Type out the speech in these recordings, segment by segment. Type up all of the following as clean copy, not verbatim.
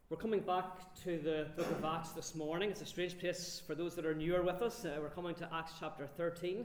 We're coming back to the book of Acts this morning. It's a strange place for those that are newer with us. We're coming to Acts chapter 13.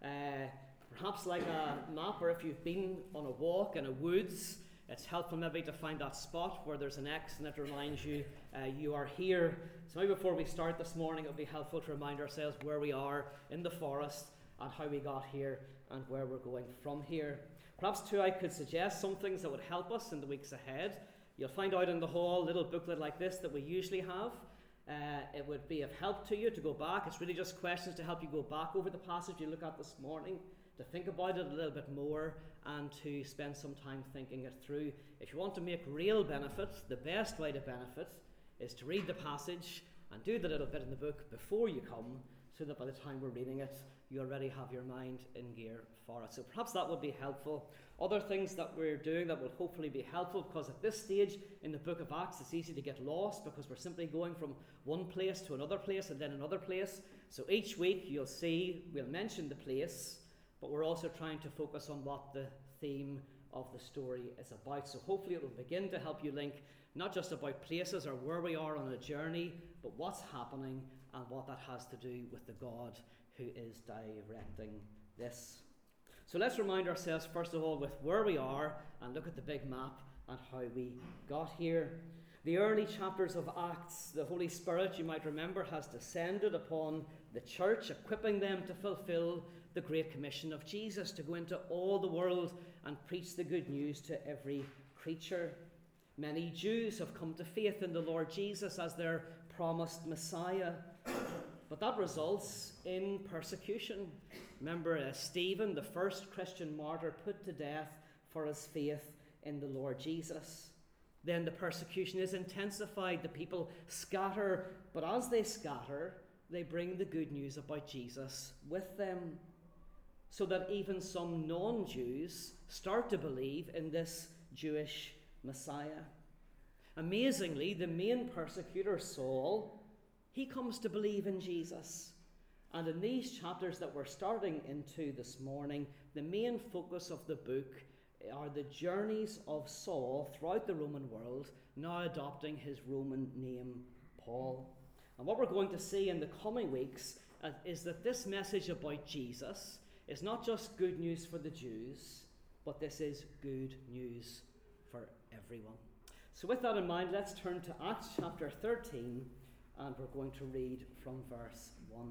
Perhaps like a map, or if you've been on a walk in a woods, it's helpful maybe to find that spot where there's an X and it reminds you you are here. So maybe before we start this morning, it would be helpful to remind ourselves where we are in the forest and how we got here and where we're going from here. Perhaps too I could suggest some things that would help us in the weeks ahead. You'll find out in the hall a little booklet like this that we usually have. It would be of help to you to go back. It's really just questions to help you go back over the passage you look at this morning, to think about it a little bit more and to spend some time thinking it through. If you want to make real benefit, the best way to benefit is to read the passage and do the little bit in the book before you come, so that by the time we're reading it, you already have your mind in gear for it. So perhaps that would be helpful. Other things that we're doing that will hopefully be helpful, because at this stage in the book of Acts, it's easy to get lost because we're simply going from one place to another place and then another place. So each week you'll see, we'll mention the place, but we're also trying to focus on what the theme of the story is about. So hopefully it will begin to help you link not just about places or where we are on a journey, but what's happening and what that has to do with the God who is directing this. So let's remind ourselves first of all with where we are and look at the big map and how we got here. The early chapters of Acts, the Holy Spirit, you might remember, has descended upon the church, equipping them to fulfill the Great Commission of Jesus, to go into all the world and preach the good news to every creature. Many Jews have come to faith in the Lord Jesus as their promised Messiah, but that results in persecution. Remember Stephen, the first Christian martyr, put to death for his faith in the Lord Jesus. Then the persecution is intensified. The people scatter, but as they scatter, they bring the good news about Jesus with them, so that even some non-Jews start to believe in this Jewish Messiah. Amazingly, the main persecutor, Saul, he comes to believe in Jesus. And in these chapters that we're starting into this morning, the main focus of the book are the journeys of Saul throughout the Roman world, now adopting his Roman name, Paul. And what we're going to see in the coming weeks is that this message about Jesus is not just good news for the Jews, but this is good news for everyone. So with that in mind, let's turn to Acts chapter 13, and we're going to read from verse 1.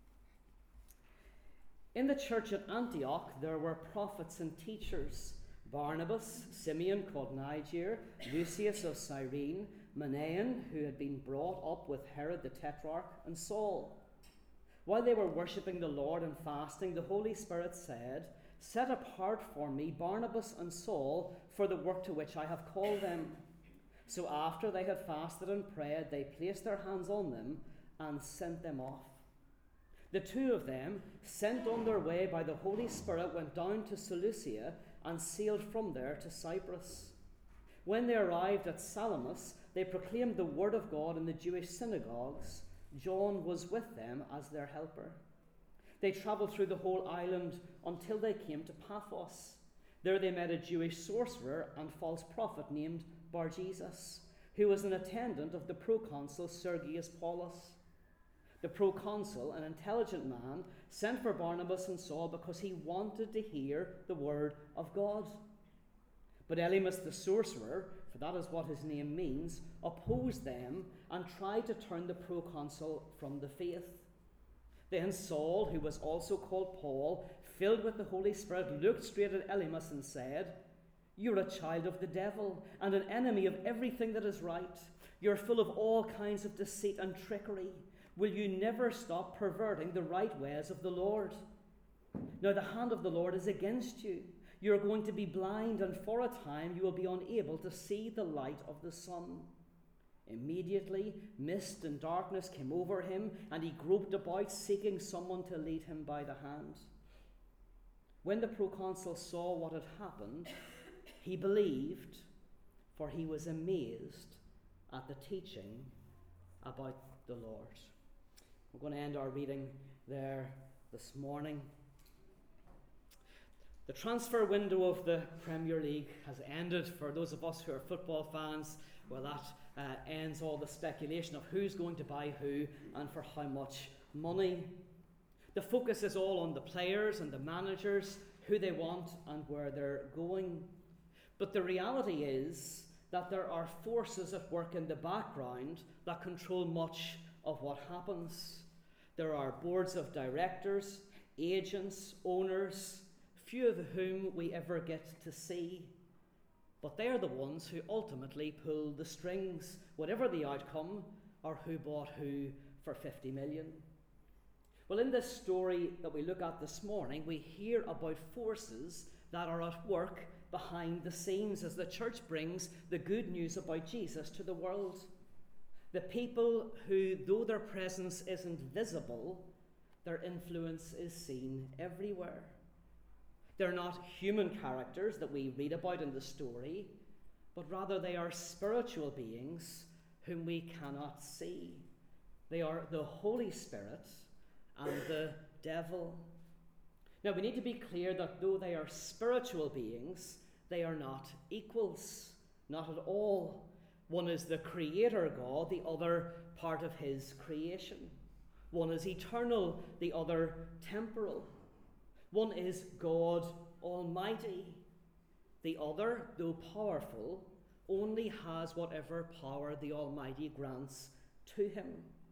In the church at Antioch there were prophets and teachers: Barnabas, Simeon called Niger, Lucius of Cyrene, Manaen, who had been brought up with Herod the Tetrarch, and Saul. While they were worshipping the Lord and fasting, the Holy Spirit said, "Set apart for me Barnabas and Saul for the work to which I have called them." So after they had fasted and prayed, they placed their hands on them and sent them off. The two of them, sent on their way by the Holy Spirit, went down to Seleucia and sailed from there to Cyprus. When they arrived at Salamis, they proclaimed the word of God in the Jewish synagogues. John was with them as their helper. They travelled through the whole island until they came to Paphos. There they met a Jewish sorcerer and false prophet named Bar-Jesus, who was an attendant of the proconsul Sergius Paulus. The proconsul, an intelligent man, sent for Barnabas and Saul because he wanted to hear the word of God. But Elymas the sorcerer, for that is what his name means, opposed them and tried to turn the proconsul from the faith. Then Saul, who was also called Paul, filled with the Holy Spirit, looked straight at Elymas and said, "You're a child of the devil and an enemy of everything that is right. You're full of all kinds of deceit and trickery. Will you never stop perverting the right ways of the Lord? Now the hand of the Lord is against you. You are going to be blind, and for a time you will be unable to see the light of the sun." Immediately mist and darkness came over him, and he groped about, seeking someone to lead him by the hand. When the proconsul saw what had happened, he believed, for he was amazed at the teaching about the Lord. We're going to end our reading there this morning. The transfer window of the Premier League has ended. For those of us who are football fans, well, that ends all the speculation of who's going to buy who and for how much money. The focus is all on the players and the managers, who they want and where they're going. But the reality is that there are forces at work in the background that control much of what happens. There are boards of directors, agents, owners, few of whom we ever get to see. But they are the ones who ultimately pull the strings, whatever the outcome, or who bought who for 50 million. Well, in this story that we look at this morning, we hear about forces that are at work behind the scenes as the church brings the good news about Jesus to the world. The people who, though their presence isn't visible, their influence is seen everywhere. They're not human characters that we read about in the story, but rather they are spiritual beings whom we cannot see. They are the Holy Spirit and the devil. Now, we need to be clear that though they are spiritual beings, they are not equals, not at all. One is the creator God, the other part of his creation. One is eternal, the other temporal. One is God Almighty. The other, though powerful, only has whatever power the Almighty grants to him.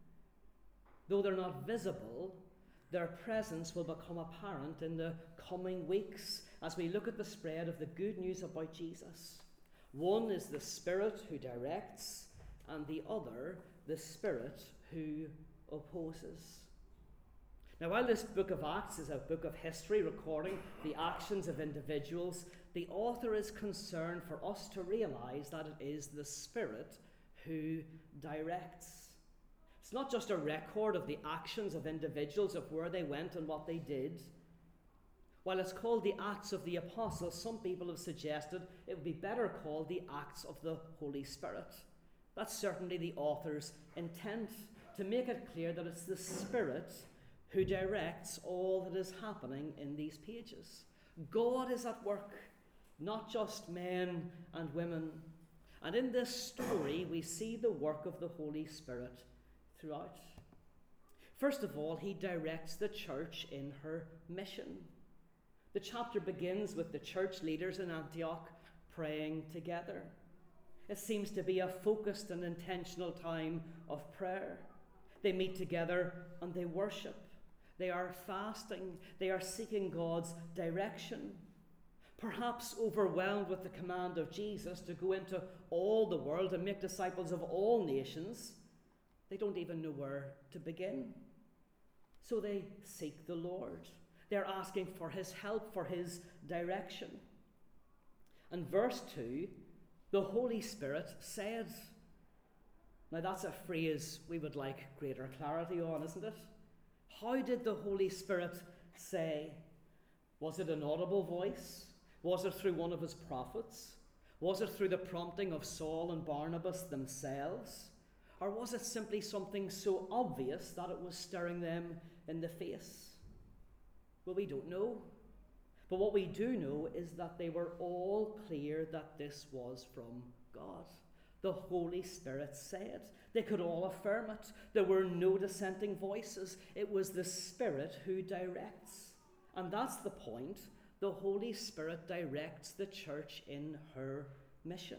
Though they're not visible, their presence will become apparent in the coming weeks as we look at the spread of the good news about Jesus. One is the Spirit who directs, and the other, the Spirit who opposes. Now, while this book of Acts is a book of history recording the actions of individuals, the author is concerned for us to realize that it is the Spirit who directs. It's not just a record of the actions of individuals, of where they went and what they did. While it's called the Acts of the Apostles, some people have suggested it would be better called the Acts of the Holy Spirit. That's certainly the author's intent, to make it clear that it's the Spirit who directs all that is happening in these pages. God is at work, not just men and women. And in this story, we see the work of the Holy Spirit throughout. First of all, he directs the church in her mission. The chapter begins with the church leaders in Antioch praying together. It seems to be a focused and intentional time of prayer. They meet together and they worship. They are fasting. They are seeking God's direction. Perhaps overwhelmed with the command of Jesus to go into all the world and make disciples of all nations, they don't even know where to begin. So they seek the Lord. They're asking for his help, for his direction. And verse 2, the Holy Spirit said. Now that's a phrase we would like greater clarity on, isn't it? How did the Holy Spirit say? Was it an audible voice? Was it through one of his prophets? Was it through the prompting of Saul and Barnabas themselves? Or was it simply something so obvious that it was staring them in the face? Well, we don't know. But what we do know is that they were all clear that this was from God. The Holy Spirit said. They could all affirm it. There were no dissenting voices. It was the Spirit who directs. And that's the point. The Holy Spirit directs the church in her mission.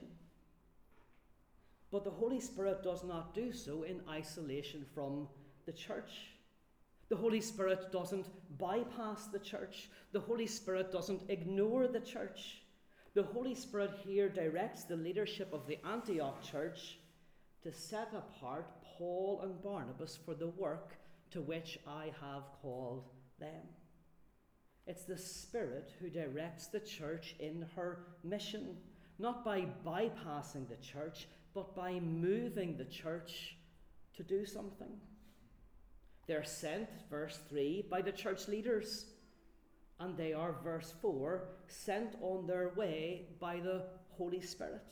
But the Holy Spirit does not do so in isolation from the church. The Holy Spirit doesn't bypass the church. The Holy Spirit doesn't ignore the church. The Holy Spirit here directs the leadership of the Antioch church to set apart Paul and Barnabas for the work to which I have called them. It's the Spirit who directs the church in her mission, not by bypassing the church, but by moving the church to do something. They're sent, verse 3, by the church leaders. And they are, verse 4, sent on their way by the Holy Spirit.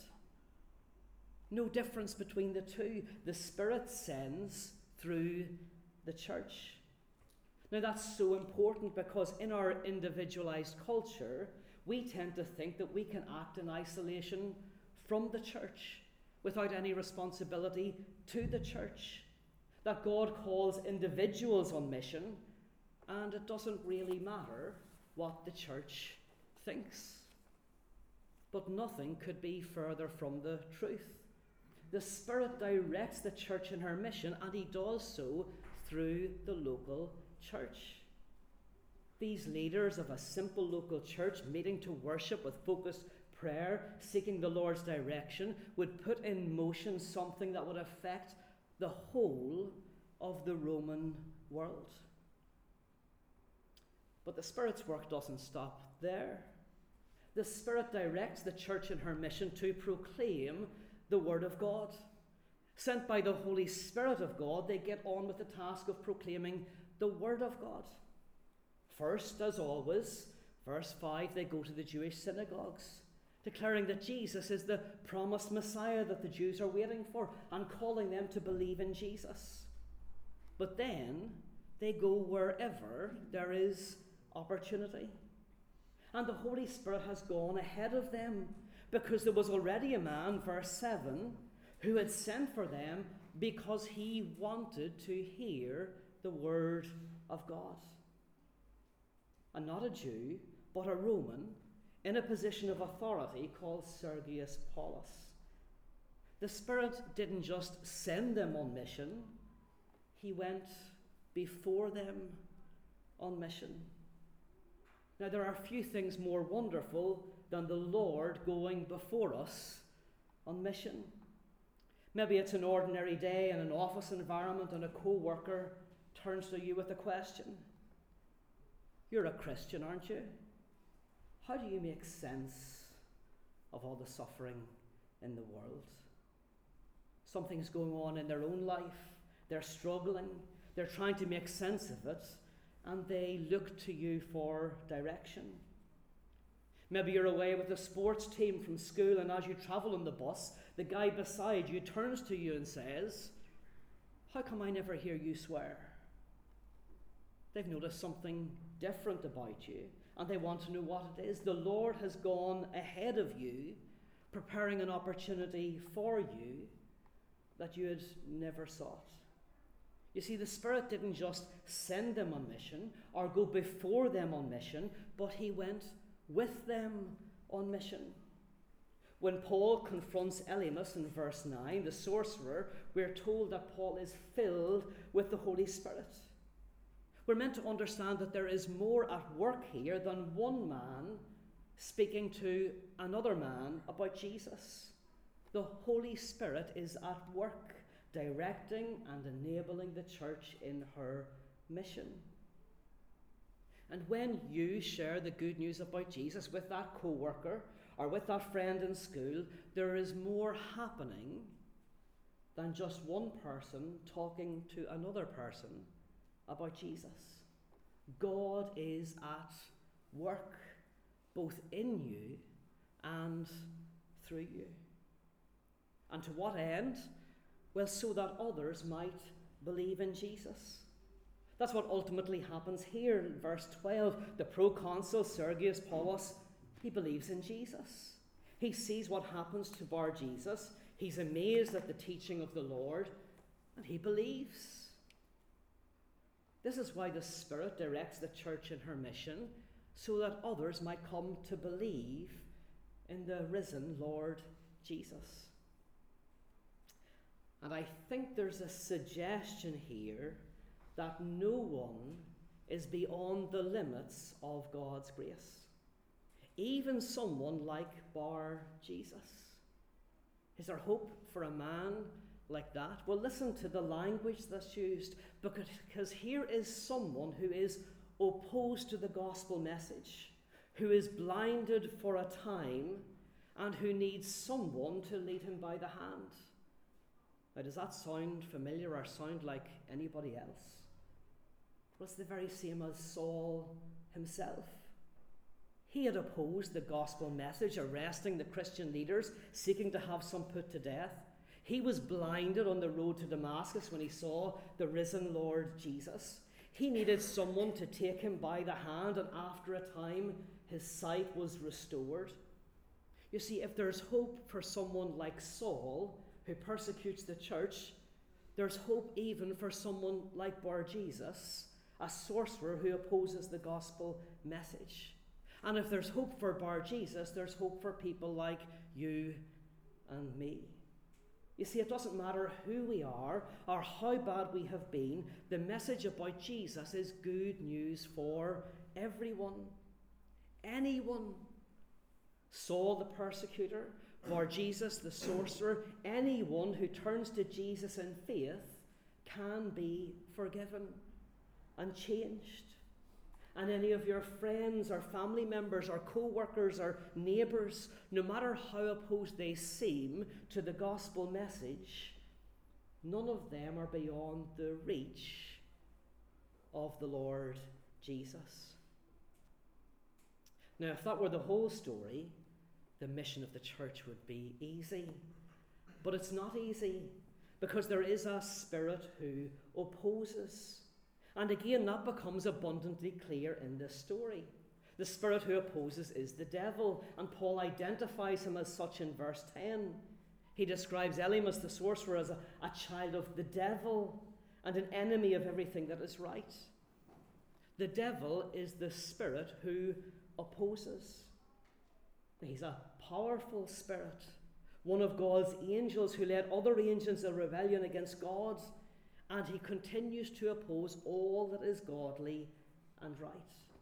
No difference between the two. The Spirit sends through the church. Now that's so important because in our individualized culture, we tend to think that we can act in isolation from the church. without any responsibility to the church. That God calls individuals on mission, and it doesn't really matter what the church thinks. But nothing could be further from the truth. The Spirit directs the church in her mission, and he does so through the local church. These leaders of a simple local church meeting to worship with focused prayer, seeking the Lord's direction, would put in motion something that would affect the whole of the Roman world. But the Spirit's work doesn't stop there. The Spirit directs the church in her mission to proclaim the Word of God. Sent by the Holy Spirit of God, they get on with the task of proclaiming the Word of God. First, as always, verse 5, they go to the Jewish synagogues, declaring that Jesus is the promised Messiah that the Jews are waiting for, and calling them to believe in Jesus. But then they go wherever there is opportunity. And the Holy Spirit has gone ahead of them, because there was already a man, verse 7, who had sent for them because he wanted to hear the word of God. And not a Jew, but a Roman, in a position of authority called Sergius Paulus. The Spirit didn't just send them on mission, he went before them on mission. Now, there are few things more wonderful than the Lord going before us on mission. Maybe it's an ordinary day in an office environment and a co-worker turns to you with a question. You're a Christian, aren't you? How do you make sense of all the suffering in the world? Something's going on in their own life. They're struggling. They're trying to make sense of it. And they look to you for direction. Maybe you're away with a sports team from school, and as you travel on the bus, the guy beside you turns to you and says, "How come I never hear you swear?" They've noticed something different about you, and they want to know what it is. The Lord has gone ahead of you, preparing an opportunity for you that you had never sought. You see, the Spirit didn't just send them on mission or go before them on mission, but he went with them on mission. When Paul confronts Elymas in verse 9, the sorcerer, we're told that Paul is filled with the Holy Spirit. We're meant to understand that there is more at work here than one man speaking to another man about Jesus. The Holy Spirit is at work, directing and enabling the church in her mission. And when you share the good news about Jesus with that co-worker or with that friend in school, there is more happening than just one person talking to another person about Jesus. God is at work, both in you and through you. And to what end? Well, so that others might believe in Jesus. That's what ultimately happens here in verse 12. The proconsul Sergius Paulus, he believes in Jesus. He sees what happens to Bar Jesus. He's amazed at the teaching of the Lord, and he believes. This is why the Spirit directs the church in her mission, so that others might come to believe in the risen Lord Jesus. And I think there's a suggestion here that no one is beyond the limits of God's grace. Even someone like Bar Jesus. Is there hope for a man like that? Well, listen to the language that's used, because here is someone who is opposed to the gospel message, who is blinded for a time, and who needs someone to lead him by the hand. Now, does that sound familiar or sound like anybody else? Well, it's the very same as Saul himself. He had opposed the gospel message, arresting the Christian leaders, seeking to have some put to death. He was blinded on the road to Damascus when he saw the risen Lord Jesus. He needed someone to take him by the hand, and after a time, his sight was restored. You see, if there's hope for someone like Saul, who persecutes the church, there's hope even for someone like Bar-Jesus, a sorcerer who opposes the gospel message. And if there's hope for Bar-Jesus, there's hope for people like you and me. You see, it doesn't matter who we are or how bad we have been, the message about Jesus is good news for everyone, anyone. Saul the persecutor, Bar-Jesus the sorcerer, anyone who turns to Jesus in faith can be forgiven and changed. And any of your friends or family members or co-workers or neighbours, no matter how opposed they seem to the gospel message, none of them are beyond the reach of the Lord Jesus. Now, if that were the whole story, the mission of the church would be easy. But it's not easy, because there is a spirit who opposes. And again, that becomes abundantly clear in this story. The spirit who opposes is the devil, and Paul identifies him as such in verse 10. He describes Elymas the sorcerer as a child of the devil and an enemy of everything that is right. The devil is the spirit who opposes. He's a powerful spirit, one of God's angels who led other angels in rebellion against God. And he continues to oppose all that is godly and right.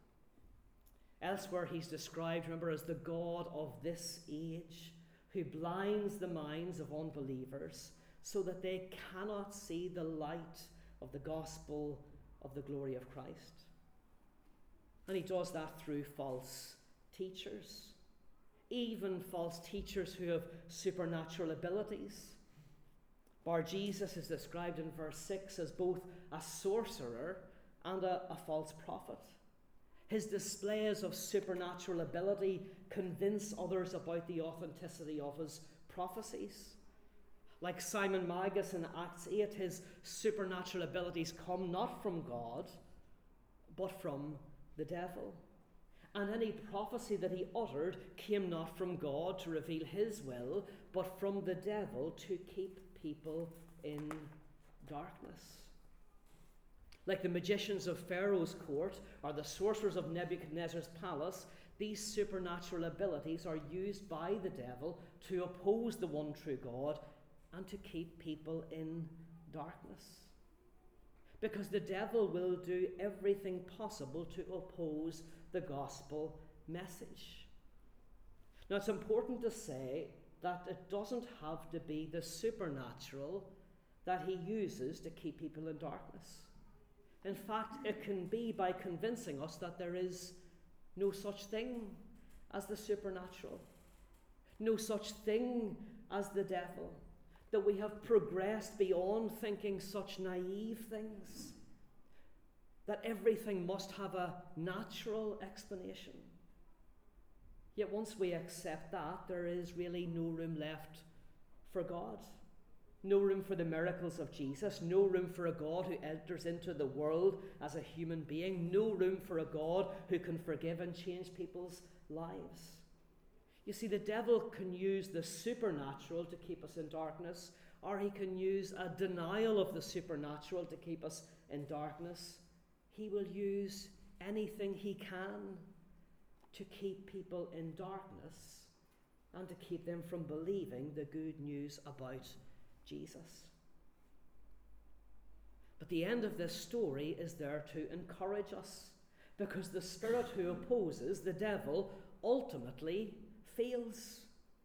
Elsewhere he's described, remember, as the God of this age, who blinds the minds of unbelievers so that they cannot see the light of the gospel of the glory of Christ. And he does that through false teachers, even false teachers who have supernatural abilities. Bar-Jesus is described in verse 6 as both a sorcerer and a false prophet. His displays of supernatural ability convince others about the authenticity of his prophecies. Like Simon Magus in Acts 8, his supernatural abilities come not from God, but from the devil. And any prophecy that he uttered came not from God to reveal his will, but from the devil to keep people in darkness. Like the magicians of Pharaoh's court or the sorcerers of Nebuchadnezzar's palace, these supernatural abilities are used by the devil to oppose the one true God and to keep people in darkness. Because the devil will do everything possible to oppose the gospel message. Now, it's important to say that it doesn't have to be the supernatural that he uses to keep people in darkness. In fact, it can be by convincing us that there is no such thing as the supernatural, no such thing as the devil, that we have progressed beyond thinking such naive things, that everything must have a natural explanation. Yet once we accept that, there is really no room left for God. No room for the miracles of Jesus. No room for a God who enters into the world as a human being. No room for a God who can forgive and change people's lives. You see, the devil can use the supernatural to keep us in darkness, or he can use a denial of the supernatural to keep us in darkness. He will use anything he can to keep people in darkness and to keep them from believing the good news about Jesus. But the end of this story is there to encourage us, because the spirit who opposes the devil ultimately fails.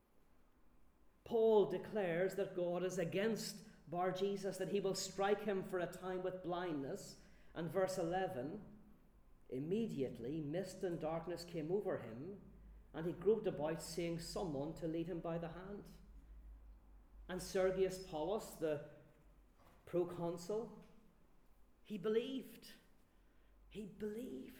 Paul declares that God is against Bar-Jesus, that he will strike him for a time with blindness. And verse 11, immediately mist and darkness came over him, and he groped about, seeing someone to lead him by the hand. And Sergius Paulus, the proconsul, he believed. He believed.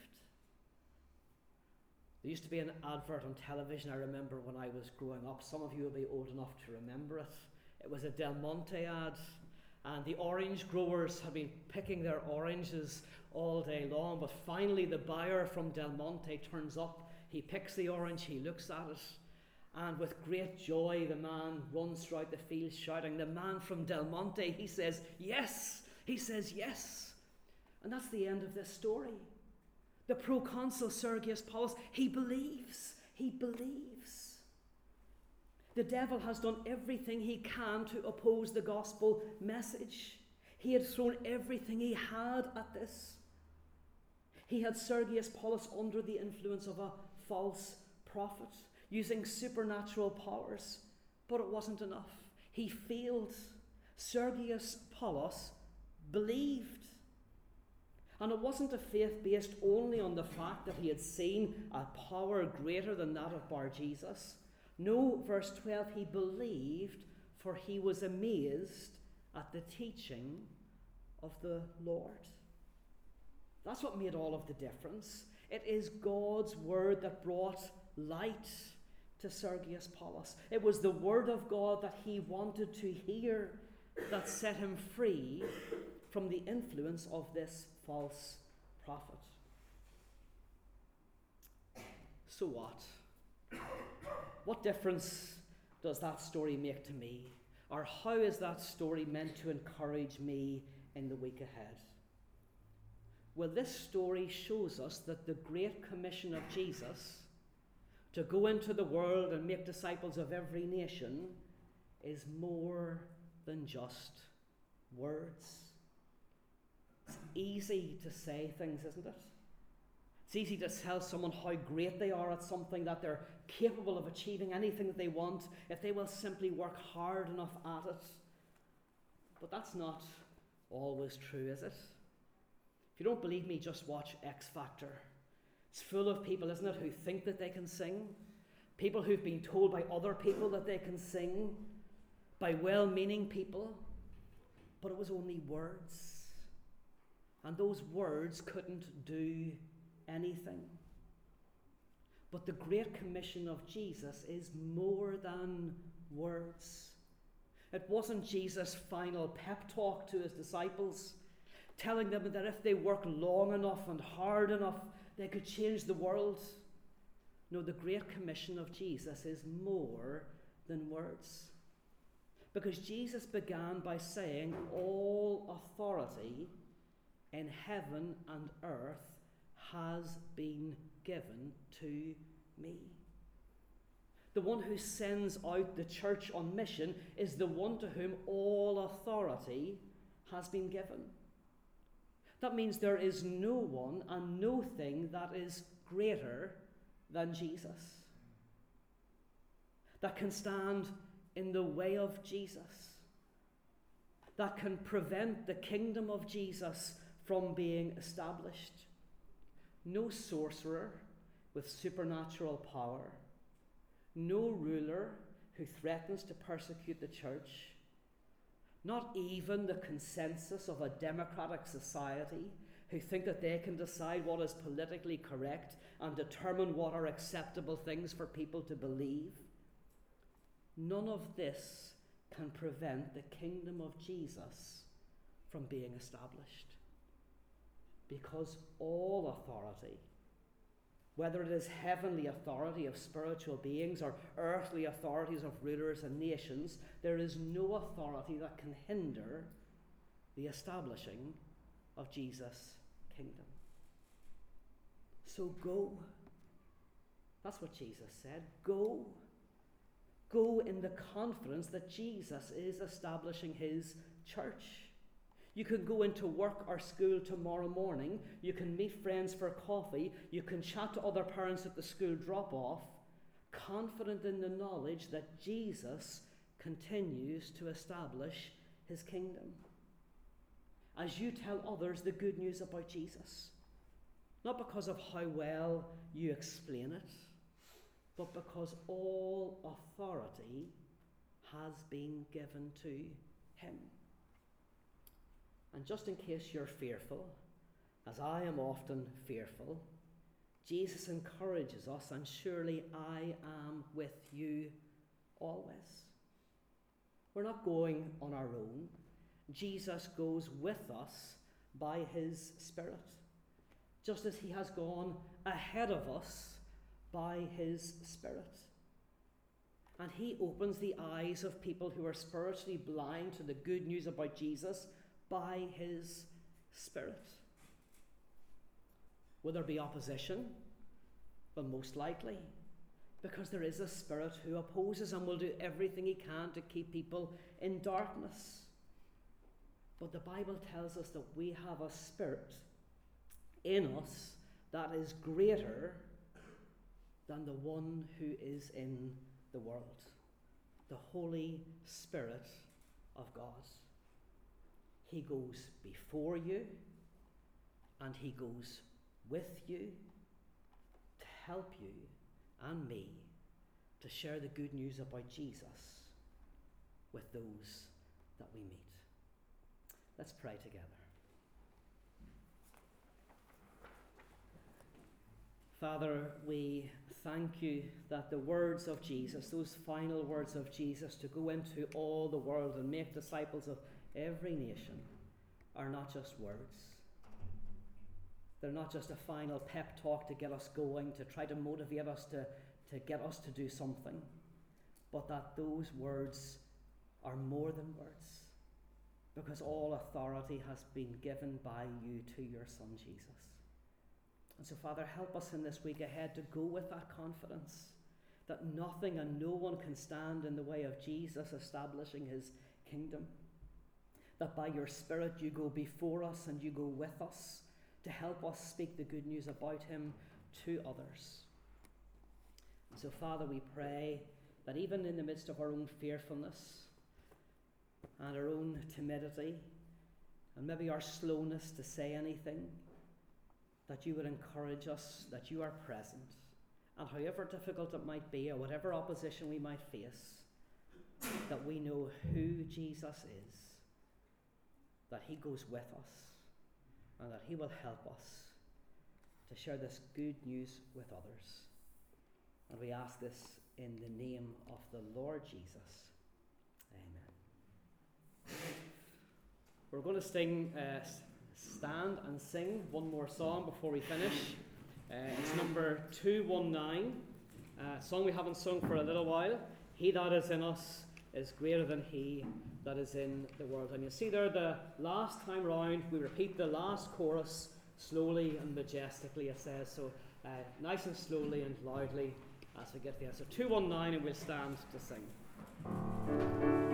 There used to be an advert on television, I remember when I was growing up. Some of you will be old enough to remember it. It was a Del Monte ad, and the orange growers had been picking their oranges all day long, but finally the buyer from Del Monte turns up. He picks the orange, he looks at it, And with great joy, the man runs throughout the field shouting. The man from Del Monte, he says, yes. He says, yes. And that's the end of this story. The proconsul Sergius Paulus, he believes. He believes. The devil has done everything he can to oppose the gospel message. He had thrown everything he had at this. He had Sergius Paulus under the influence of a false prophet, using supernatural powers, but it wasn't enough. He failed. Sergius Paulus believed. And it wasn't a faith based only on the fact that he had seen a power greater than that of Bar-Jesus. No, verse 12, he believed, for he was amazed at the teaching of the Lord. That's what made all of the difference. It is God's word that brought light to Sergius Paulus. It was the word of God that he wanted to hear that set him free from the influence of this false prophet. So what? What difference does that story make to me? Or how is that story meant to encourage me in the week ahead? Well, this story shows us that the great commission of Jesus to go into the world and make disciples of every nation is more than just words. It's easy to say things, isn't it? It's easy to tell someone how great they are at something, that they're capable of achieving anything that they want if they will simply work hard enough at it. But that's not always true, is it? If you don't believe me, just watch X Factor. It's full of people, isn't it, who think that they can sing. People who've been told by other people that they can sing, by well-meaning people. But it was only words. And those words couldn't do anything. But the great commission of Jesus is more than words. It wasn't Jesus' final pep talk to his disciples, telling them that if they work long enough and hard enough, they could change the world. No, the great commission of Jesus is more than words. Because Jesus began by saying, all authority in heaven and earth has been given to me. The one who sends out the church on mission is the one to whom all authority has been given. That means there is no one and no thing that is greater than Jesus, that can stand in the way of Jesus, that can prevent the kingdom of Jesus from being established. No sorcerer with supernatural power, no ruler who threatens to persecute the church, not even the consensus of a democratic society who think that they can decide what is politically correct and determine what are acceptable things for people to believe. None of this can prevent the kingdom of Jesus from being established. Because all authority, whether it is heavenly authority of spiritual beings or earthly authorities of rulers and nations, there is no authority that can hinder the establishing of Jesus' kingdom. So go. That's what Jesus said. Go. Go in the confidence that Jesus is establishing his church. You can go into work or school tomorrow morning. You can meet friends for coffee. You can chat to other parents at the school drop-off, confident in the knowledge that Jesus continues to establish his kingdom. As you tell others the good news about Jesus, not because of how well you explain it, but because all authority has been given to him. And just in case you're fearful, as I am often fearful, Jesus encourages us, and surely I am with you always. We're not going on our own. Jesus goes with us by his Spirit, just as he has gone ahead of us by his Spirit. And he opens the eyes of people who are spiritually blind to the good news about Jesus by his Spirit. Will there be opposition? Well, most likely, because there is a spirit who opposes and will do everything he can to keep people in darkness. But the Bible tells us that we have a spirit in us that is greater than the one who is in the world, the Holy Spirit of God. He goes before you, and he goes with you to help you and me to share the good news about Jesus with those that we meet. Let's pray together. Father, we thank you that the words of Jesus, those final words of Jesus to go into all the world and make disciples of every nation, are not just words. They're not just a final pep talk to get us going, to try to motivate us, to get us to do something, but that those words are more than words, because all authority has been given by you to your Son, Jesus. And so, Father, help us in this week ahead to go with that confidence that nothing and no one can stand in the way of Jesus establishing his kingdom. That by your Spirit you go before us and you go with us to help us speak the good news about him to others. And so, Father, we pray that even in the midst of our own fearfulness and our own timidity and maybe our slowness to say anything, that you would encourage us, that you are present, and however difficult it might be or whatever opposition we might face, that we know who Jesus is, that he goes with us, and that he will help us to share this good news with others. And we ask this in the name of the Lord Jesus. Amen. We're going to stand and sing one more song before we finish. It's number 219, a song we haven't sung for a little while. He that is in us is greater than he that is in the world. And you see there, the last time round, we repeat the last chorus slowly and majestically, it says. So nice and slowly and loudly as we get there. So 219, and we'll stand to sing.